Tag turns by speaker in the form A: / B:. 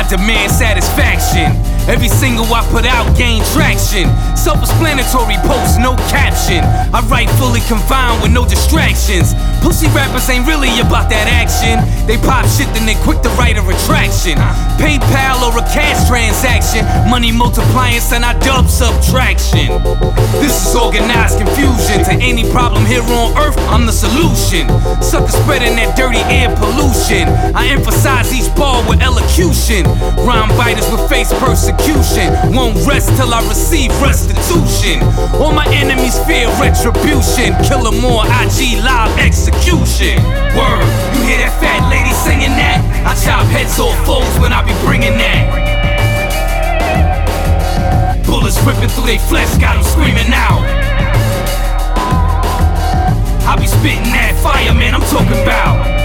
A: demand satisfaction. Every single I put out gain traction. Self-explanatory post, no caption. I write fully confined with no distractions. Pussy rappers ain't really about that action. They pop shit then they quick to write a retraction. PayPal or a cash transaction. Money multiplying and I dub subtraction. This is organized confusion. To any problem here on earth, I'm the solution. Suckers spreading that dirty air pollution. I emphasize each bar with elocution. Rhyme biters with face persecution. Won't rest till I receive restitution. All my enemies fear retribution. Kill 'em more, IG live execution. Word, you hear that fat lady singing that? I chop heads off foes when I be bringing that. Bullets ripping through their flesh, got 'em screaming out. I be spitting that fire, man, I'm talking about.